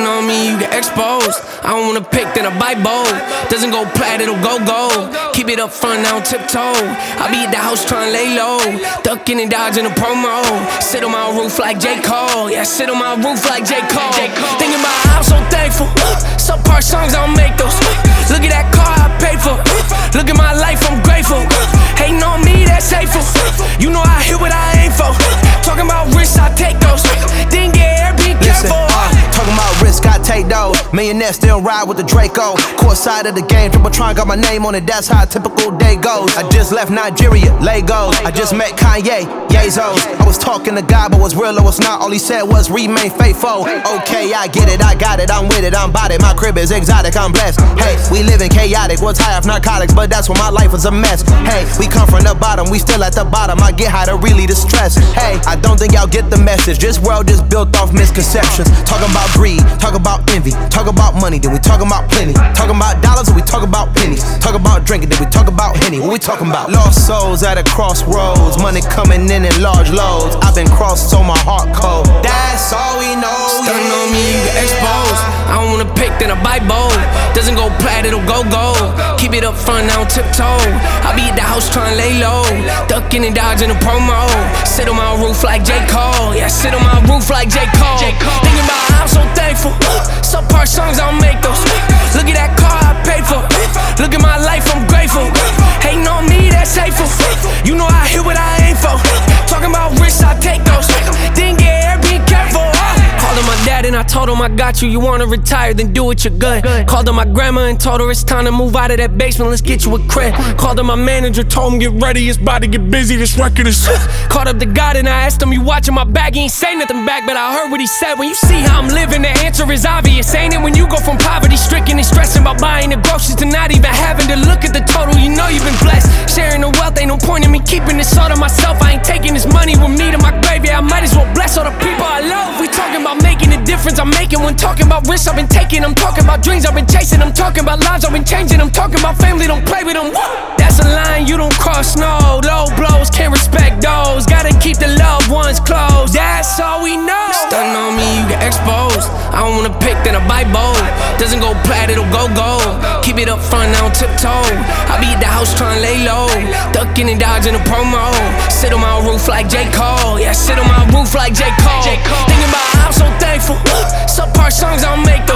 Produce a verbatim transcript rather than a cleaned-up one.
Stuntin' on me, you get exposed. I don't wanna pick, then I bite bold. Doesn't go plat, it'll go gold. Keep it up front, I don't tiptoe. I be at the house trying to lay low, ducking and dodging a promo. Sit on my roof like J. Cole. Yeah, sit on my roof like J. Cole. Thinking about how I'm so thankful. Subpar songs, I don't make those. Look at that car I paid for. Look at my life, I'm grateful. Hating on me, that's hateful. You know I hit what I aim for. Talking about risks, I take those. Didn't get air, be careful. Uh, talking about risk, I take those. Millionaire still ride with the Draco. Court side of the game, Tributron got my name on it. That's how a typical day goes. I just left Nigeria, Lagos. I just met Kanye, Yazos. I was talking to God, but was real or was not. All he said was remain faithful. Okay, I get it, I got it, I'm with it, I'm about it. My crib is exotic, I'm blessed. Hey, we living chaotic, was high off narcotics, but that's when my life was a mess. Hey, we come from the bottom, we still at the bottom. I get high to really distress. Hey, I don't think y'all get the message. This world is built off misconceptions. Talking about greed, talk about envy, talk about money, then we talking about plenty. Talking about dollars, then we talk about pennies. Talk about drinking, then we talk about Henny. What we talking about? Lost souls at a crossroads, money coming in in large loads. I've been crossed, so my heart cold. That's all we know. Stuntin' on me, you get exposed. I don't wanna pick, then I bite bold. Doesn't go plat, it'll go gold. Keep it up front, I don't tiptoe. I be at the house trying to lay low, ducking and dodging a promo. Sit on my roof like J. Cole. Yeah, sit on my roof like J. Cole. Thinking about how I'm so thankful. Subpar songs, I don't make those. Look at that car I paid for. Look at my life, I'm grateful. Hating on me, that's hateful. You know I hit what I aim for. Talking about risks, I take those. Didn't get air, be careful. Called him my dad and I told him I got you. You wanna retire, then do it, you're good. Called him my grandma and told her it's time to move out of that basement, let's get you a crib. Called him my manager, told him get ready, it's about to get busy, this record is Called up the God and I asked him, you watching my back? He ain't say nothing back, but I heard what he said. When you see how I'm living, the answer is obvious, ain't it? When you go from poverty stricken and stressing about buying the groceries to not even having to look at the total, you know you've been blessed. Sharing the wealth, ain't no point in me keeping this all to myself. I ain't taking this money with me to my grave, yeah, I might as well bless all the people I love. We talking about making a difference I'm making when talking about risks I've been taking. I'm talking about dreams I've been chasing. I'm talking about lives I've been changing. I'm talking about family, don't play with them. That's a line you don't cross, no. Low blows, can't respect those. Gotta keep the loved ones close. That's all we know. Stuntin' on me, you get exposed. I don't wanna pick, then I bite bold. Doesn't go plat, it'll go gold. Keep it up front, I don't tiptoe. I be at the house trying to lay low, ducking and dodging a promo. Sit on my roof like J. Cole. Yeah, sit on my roof like J. Cole. Thinking about how I'm so thankful. Subpar songs, I don't make those.